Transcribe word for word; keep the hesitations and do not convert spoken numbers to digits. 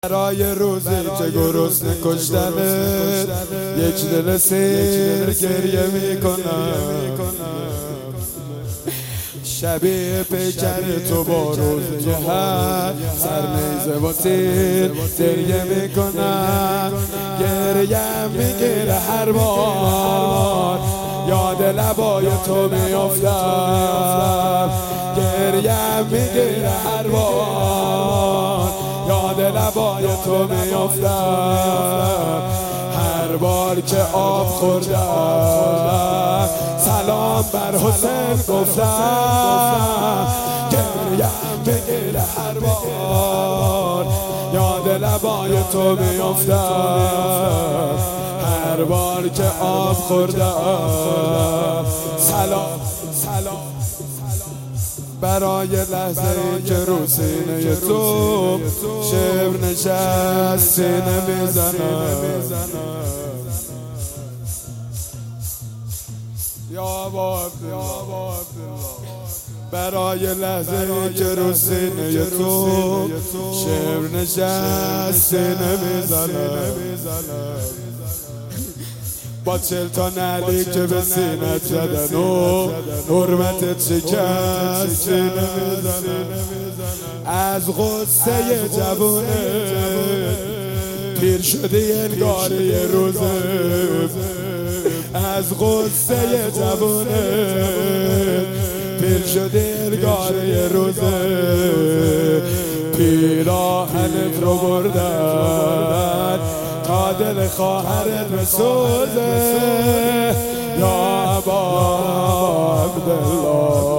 برای روزی که گرسنه کشتنه یک دل سیر گریه میکنم، شبیه پیکر تو با روزه هر سر نیزه و تیر گریه میکنم. گریه میگیره هر بار یاد لبای تو میافتم، گریه میگیره هر بار یاد لبای تو میافتم. هر بار که آب خوردم سلام بر حسین گفتم، گریه میگیره هر بار یاد لبای تو میافتم. هر بار که آب خوردم سلام سلام برای لحظه ای که رو سینه تو شبر نشست سینه میزنم. یا با برای لحظه ای که رو سینه تو شبر نشست سینه میزنم. با چل تا نعلی که به سینت زدن و حرمتت شکست سینه میزنم. از غصه جوونه پیر شدی انگار یه روزه، از غصه جوونه پیر شدی انگار یه روزه. پیراهنت رو بردن تا دل خواهرت بسوزه. یا ابا عبدالله